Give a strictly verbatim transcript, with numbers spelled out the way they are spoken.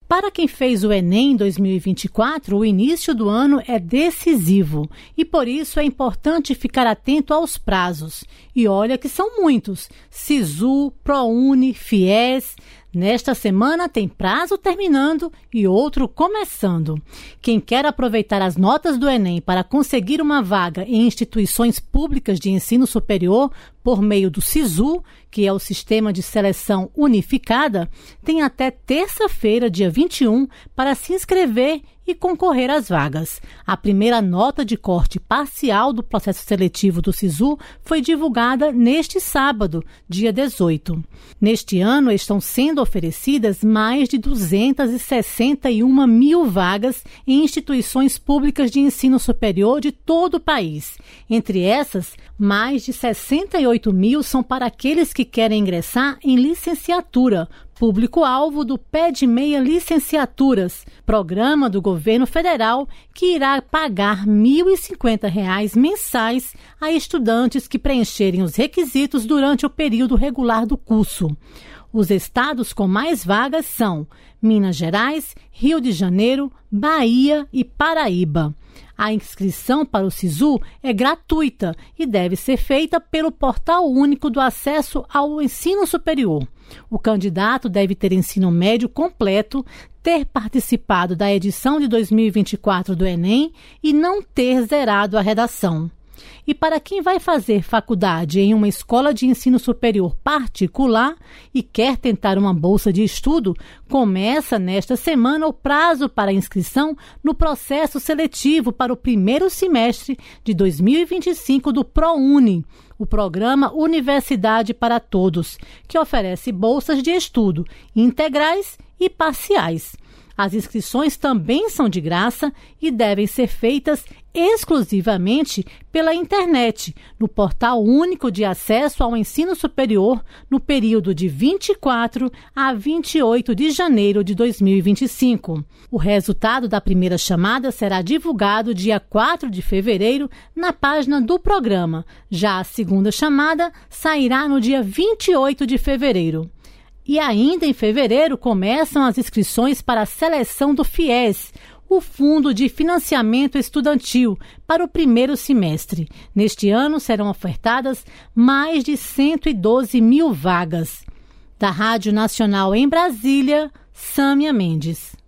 Para quem fez o Enem em dois mil e vinte e quatro, o início do ano é decisivo e por isso é importante ficar atento aos prazos. E olha que são muitos: SISU, ProUni, FIES. Nesta semana tem prazo terminando e outro começando. Quem quer aproveitar as notas do Enem para conseguir uma vaga em instituições públicas de ensino superior por meio do SISU, que é o Sistema de Seleção Unificada, tem até terça-feira, dia vinte e um, para se inscrever e concorrer às vagas. A primeira nota de corte parcial do processo seletivo do SISU foi divulgada neste sábado, dia dezoito. Neste ano, estão sendo oferecidas mais de duzentas e sessenta e uma mil vagas em instituições públicas de ensino superior de todo o país. Entre essas, mais de sessenta e oito mil são para aqueles que querem ingressar em licenciatura, público-alvo do Pé de Meia Licenciaturas, programa do governo federal que irá pagar mil e cinquenta reais mensais a estudantes que preencherem os requisitos durante o período regular do curso. Os estados com mais vagas são Minas Gerais, Rio de Janeiro, Bahia e Paraíba. A inscrição para o SISU é gratuita e deve ser feita pelo Portal Único do Acesso ao Ensino Superior. O candidato deve ter ensino médio completo, ter participado da edição de dois mil e vinte e quatro do Enem e não ter zerado a redação. E para quem vai fazer faculdade em uma escola de ensino superior particular e quer tentar uma bolsa de estudo, começa nesta semana o prazo para inscrição no processo seletivo para o primeiro semestre de dois mil e vinte e cinco do ProUni, o programa Universidade para Todos, que oferece bolsas de estudo integrais e parciais. As inscrições também são de graça e devem ser feitas exclusivamente pela internet, no Portal Único de Acesso ao Ensino Superior, no período de vinte e quatro a vinte e oito de janeiro de dois mil e vinte e cinco. O resultado da primeira chamada será divulgado dia quatro de fevereiro na página do programa. Já a segunda chamada sairá no dia vinte e oito de fevereiro. E ainda em fevereiro começam as inscrições para a seleção do FIES, o Fundo de Financiamento Estudantil, para o primeiro semestre. Neste ano serão ofertadas mais de cento e doze mil vagas. Da Rádio Nacional em Brasília, Sâmia Mendes.